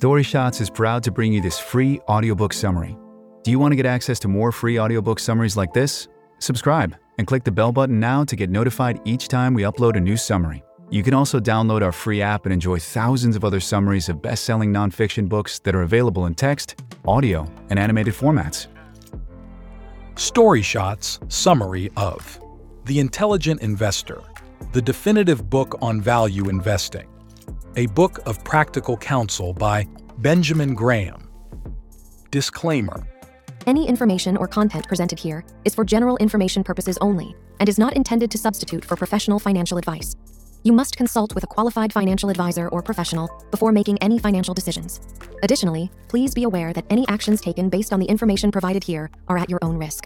StoryShots is proud to bring you this free audiobook summary. Do you want to get access to more free audiobook summaries like this? Subscribe and click the bell button now to get notified each time we upload a new summary. You can also download our free app and enjoy thousands of other summaries of best-selling nonfiction books that are available in text, audio, and animated formats. StoryShots Summary of The Intelligent Investor, the definitive book on value investing. A book of practical counsel by Benjamin Graham. Disclaimer. Any information or content presented here is for general information purposes only and is not intended to substitute for professional financial advice. You must consult with a qualified financial advisor or professional before making any financial decisions. Additionally, please be aware that any actions taken based on the information provided here are at your own risk.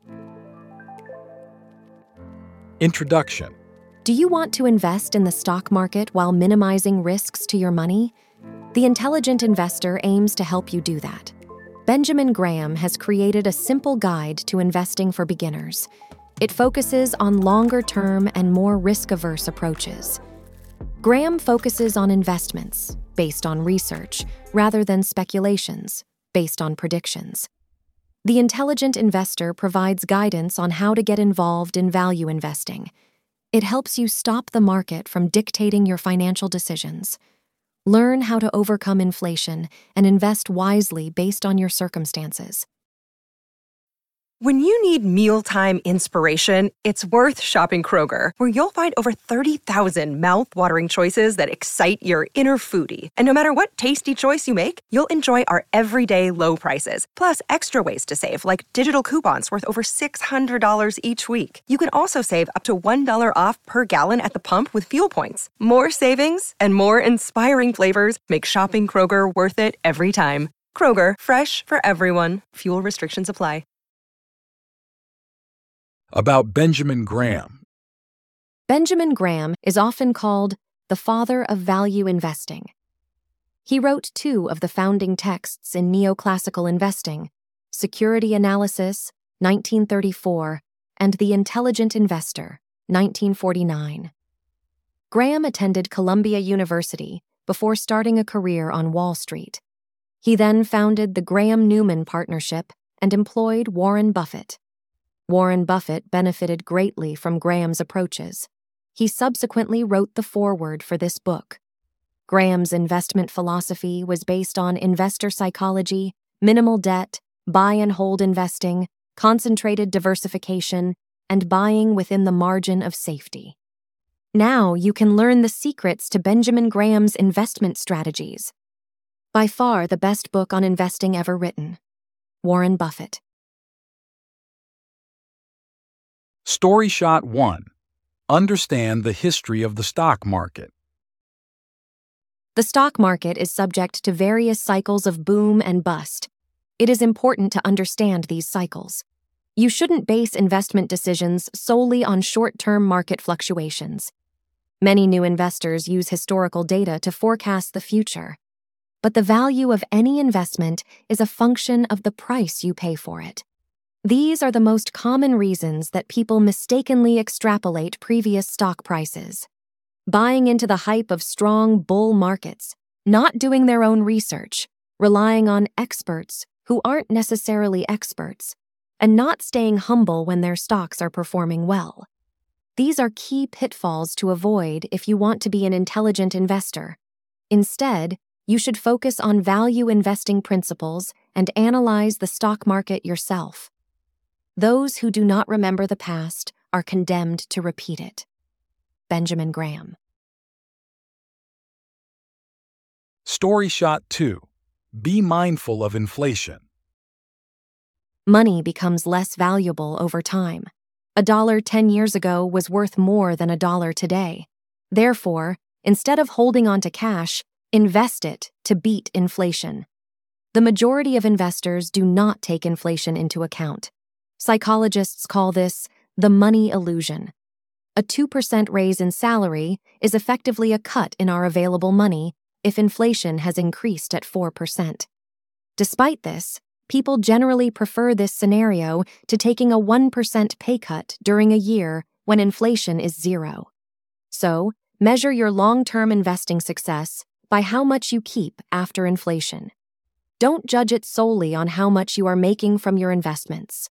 Introduction. Do you want to invest in the stock market while minimizing risks to your money? The Intelligent Investor aims to help you do that. Benjamin Graham has created a simple guide to investing for beginners. It focuses on longer-term and more risk-averse approaches. Graham focuses on investments based on research rather than speculations based on predictions. The Intelligent Investor provides guidance on how to get involved in value investing. It helps you stop the market from dictating your financial decisions. Learn how to overcome inflation and invest wisely based on your circumstances. When you need mealtime inspiration, it's worth shopping Kroger, where you'll find over 30,000 mouth-watering choices that excite your inner foodie. And no matter what tasty choice you make, you'll enjoy our everyday low prices, plus extra ways to save, like digital coupons worth over $600 each week. You can also save up to $1 off per gallon at the pump with fuel points. More savings and more inspiring flavors make shopping Kroger worth it every time. Kroger, fresh for everyone. Fuel restrictions apply. About Benjamin Graham. Benjamin Graham is often called the father of value investing. He wrote two of the founding texts in neoclassical investing, Security Analysis, 1934, and The Intelligent Investor, 1949. Graham attended Columbia University before starting a career on Wall Street. He then founded the Graham-Newman Partnership and employed Warren Buffett. Warren Buffett benefited greatly from Graham's approaches. He subsequently wrote the foreword for this book. Graham's investment philosophy was based on investor psychology, minimal debt, buy and hold investing, concentrated diversification, and buying within the margin of safety. Now you can learn the secrets to Benjamin Graham's investment strategies. By far the best book on investing ever written. Warren Buffett. StoryShot 1. Understand the history of the stock market. The stock market is subject to various cycles of boom and bust. It is important to understand these cycles. You shouldn't base investment decisions solely on short-term market fluctuations. Many new investors use historical data to forecast the future. But the value of any investment is a function of the price you pay for it. These are the most common reasons that people mistakenly extrapolate previous stock prices. Buying into the hype of strong bull markets, not doing their own research, relying on experts who aren't necessarily experts, and not staying humble when their stocks are performing well. These are key pitfalls to avoid if you want to be an intelligent investor. Instead, you should focus on value investing principles and analyze the stock market yourself. Those who do not remember the past are condemned to repeat it. Benjamin Graham. StoryShot 2. Be mindful of inflation. Money becomes less valuable over time. $1 10 years ago was worth more than $1 today. Therefore, instead of holding on to cash, invest it to beat inflation. The majority of investors do not take inflation into account. Psychologists call this the money illusion. A 2% raise in salary is effectively a cut in our available money if inflation has increased at 4%. Despite this, people generally prefer this scenario to taking a 1% pay cut during a year when inflation is 0. So, measure your long-term investing success by how much you keep after inflation. Don't judge it solely on how much you are making from your investments.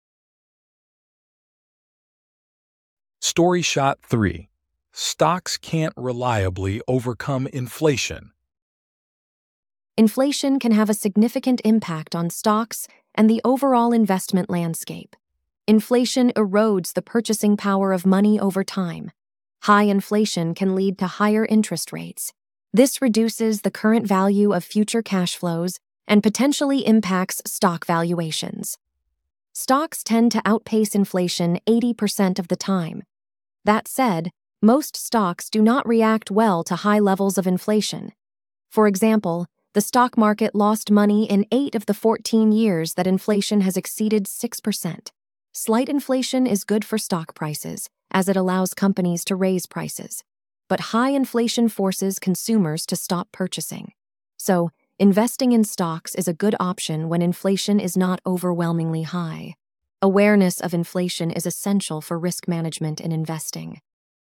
Story shot 3. Stocks can't reliably overcome inflation. Inflation can have a significant impact on stocks and the overall investment landscape. Inflation erodes the purchasing power of money over time. High inflation can lead to higher interest rates. This reduces the current value of future cash flows and potentially impacts stock valuations. Stocks tend to outpace inflation 80% of the time. That said, most stocks do not react well to high levels of inflation. For example, the stock market lost money in 8 of the 14 years that inflation has exceeded 6%. Slight inflation is good for stock prices, as it allows companies to raise prices. But high inflation forces consumers to stop purchasing. So, investing in stocks is a good option when inflation is not overwhelmingly high. Awareness of inflation is essential for risk management in investing.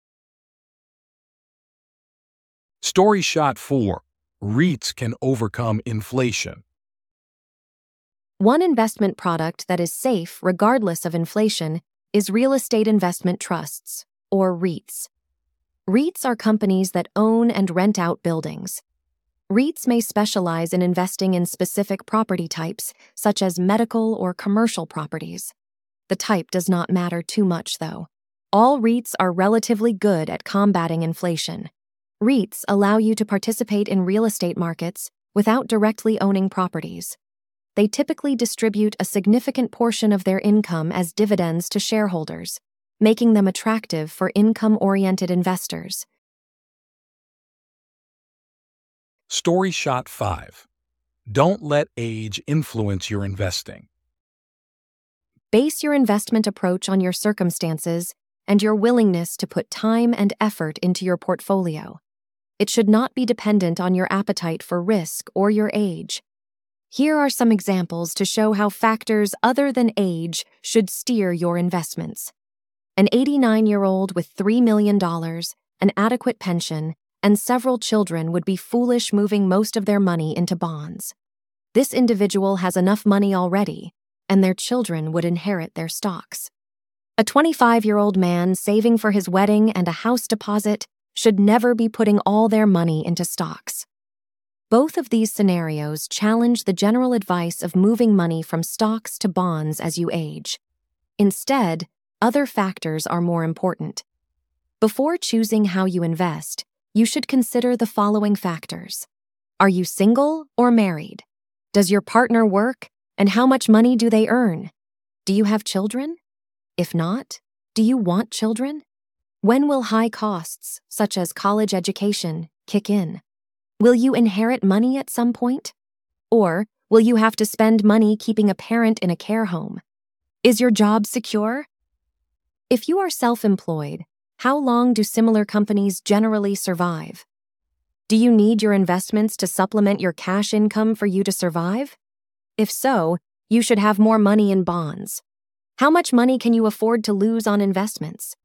Story shot 4. REITs can overcome inflation. One investment product that is safe regardless of inflation is real estate investment trusts, or REITs. REITs are companies that own and rent out buildings. REITs may specialize in investing in specific property types, such as medical or commercial properties. The type does not matter too much, though. All REITs are relatively good at combating inflation. REITs allow you to participate in real estate markets without directly owning properties. They typically distribute a significant portion of their income as dividends to shareholders, making them attractive for income-oriented investors. Story shot 5. Don't let age influence your investing. Base your investment approach on your circumstances and your willingness to put time and effort into your portfolio. It should not be dependent on your appetite for risk or your age. Here are some examples to show how factors other than age should steer your investments. An 89-year-old with $3 million, an adequate pension, and several children would be foolish moving most of their money into bonds. This individual has enough money already, and their children would inherit their stocks. A 25-year-old man saving for his wedding and a house deposit should never be putting all their money into stocks. Both of these scenarios challenge the general advice of moving money from stocks to bonds as you age. Instead, other factors are more important. Before choosing how you invest, you should consider the following factors. Are you single or married? Does your partner work, and how much money do they earn? Do you have children? If not, do you want children? When will high costs, such as college education, kick in? Will you inherit money at some point? Or will you have to spend money keeping a parent in a care home? Is your job secure? If you are self-employed, how long do similar companies generally survive? Do you need your investments to supplement your cash income for you to survive? If so, you should have more money in bonds. How much money can you afford to lose on investments?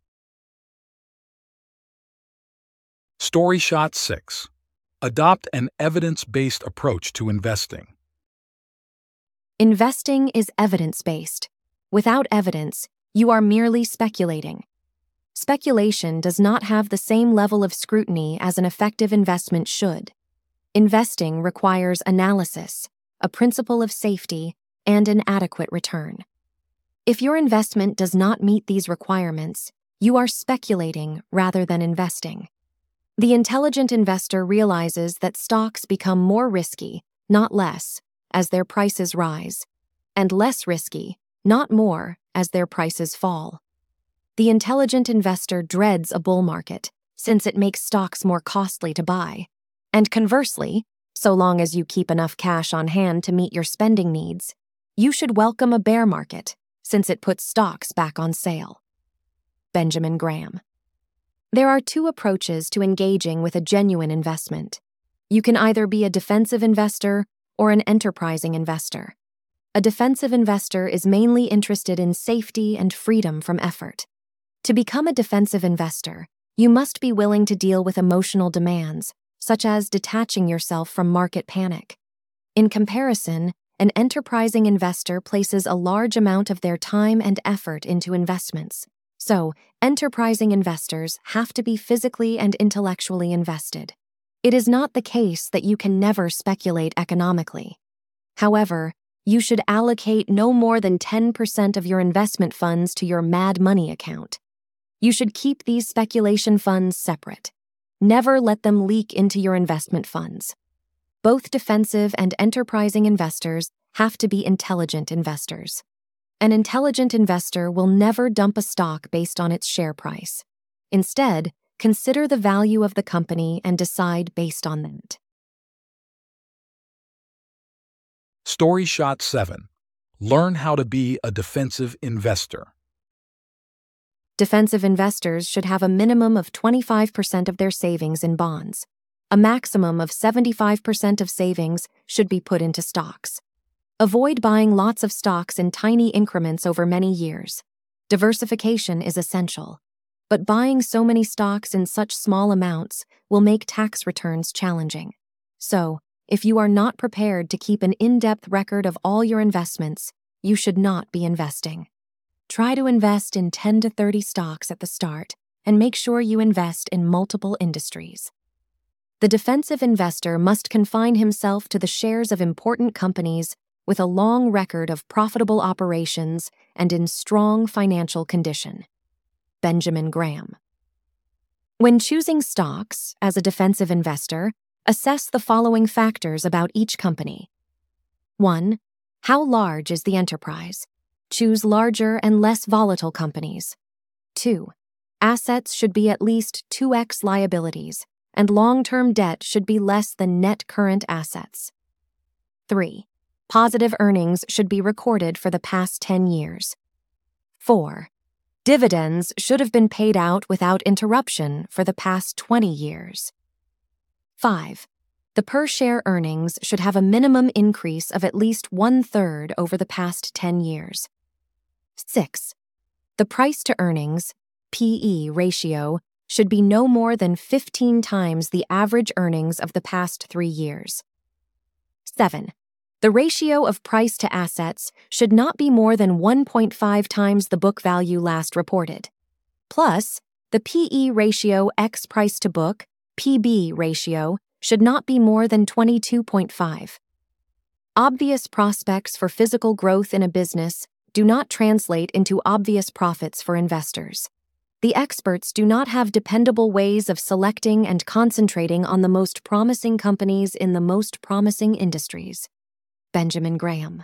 Story shot 6. Adopt an evidence-based approach to investing. Investing is evidence-based. Without evidence, you are merely speculating. Speculation does not have the same level of scrutiny as an effective investment should. Investing requires analysis, a principle of safety, and an adequate return. If your investment does not meet these requirements, you are speculating rather than investing. The intelligent investor realizes that stocks become more risky, not less, as their prices rise, and less risky, not more, as their prices fall. The intelligent investor dreads a bull market, since it makes stocks more costly to buy. And conversely, so long as you keep enough cash on hand to meet your spending needs, you should welcome a bear market, since it puts stocks back on sale. Benjamin Graham. There are two approaches to engaging with a genuine investment. You can either be a defensive investor or an enterprising investor. A defensive investor is mainly interested in safety and freedom from effort. To become a defensive investor, you must be willing to deal with emotional demands, such as detaching yourself from market panic. In comparison, an enterprising investor places a large amount of their time and effort into investments. So, enterprising investors have to be physically and intellectually invested. It is not the case that you can never speculate economically. However, you should allocate no more than 10% of your investment funds to your Mad Money account. You should keep these speculation funds separate. Never let them leak into your investment funds. Both defensive and enterprising investors have to be intelligent investors. An intelligent investor will never dump a stock based on its share price. Instead, consider the value of the company and decide based on that. Story Shot 7. Learn how to be a defensive investor. Defensive investors should have a minimum of 25% of their savings in bonds. A maximum of 75% of savings should be put into stocks. Avoid buying lots of stocks in tiny increments over many years. Diversification is essential, but buying so many stocks in such small amounts will make tax returns challenging. So, if you are not prepared to keep an in-depth record of all your investments, you should not be investing. Try to invest in 10 to 30 stocks at the start and make sure you invest in multiple industries. The defensive investor must confine himself to the shares of important companies with a long record of profitable operations and in strong financial condition. Benjamin Graham. When choosing stocks as a defensive investor, assess the following factors about each company. 1. How large is the enterprise? Choose larger and less volatile companies. 2. Assets should be at least 2x liabilities, and long-term debt should be less than net current assets. 3. Positive earnings should be recorded for the past 10 years. 4. Dividends should have been paid out without interruption for the past 20 years. 5. The per-share earnings should have a minimum increase of at least 1/3 over the past 10 years. 6. The price-to-earnings, PE ratio, should be no more than 15 times the average earnings of the past 3 years. 7. The ratio of price to assets should not be more than 1.5 times the book value last reported. Plus, the PE ratio x price to book, PB ratio, should not be more than 22.5. Obvious prospects for physical growth in a business do not translate into obvious profits for investors. The experts do not have dependable ways of selecting and concentrating on the most promising companies in the most promising industries. Benjamin Graham.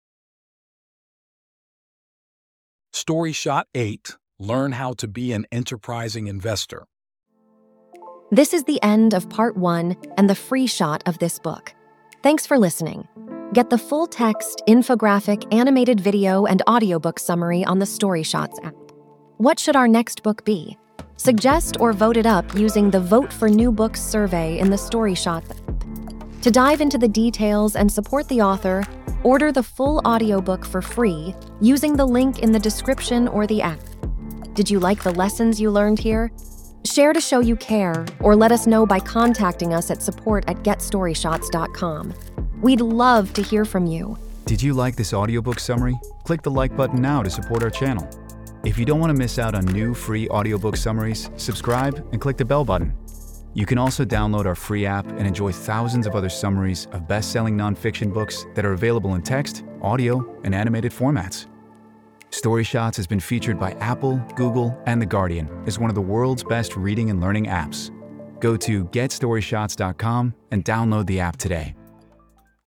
Story Shot 8. Learn how to be an enterprising investor. This is the end of part 1 and the free shot of this book. Thanks for listening. Get the full text, infographic, animated video, and audiobook summary on the Story Shots app. What should our next book be? Suggest or vote it up using the Vote for New Books survey in the Story Shots app. To dive into the details and support the author, order the full audiobook for free using the link in the description or the app. Did you like the lessons you learned here? Share to show you care, or let us know by contacting us at support@getstoryshots.com. We'd love to hear from you. Did you like this audiobook summary? Click the like button now to support our channel. If you don't want to miss out on new free audiobook summaries, subscribe and click the bell button. You can also download our free app and enjoy thousands of other summaries of best-selling nonfiction books that are available in text, audio, and animated formats. Story Shots has been featured by Apple, Google, and The Guardian as one of the world's best reading and learning apps. Go to getstoryshots.com and download the app today.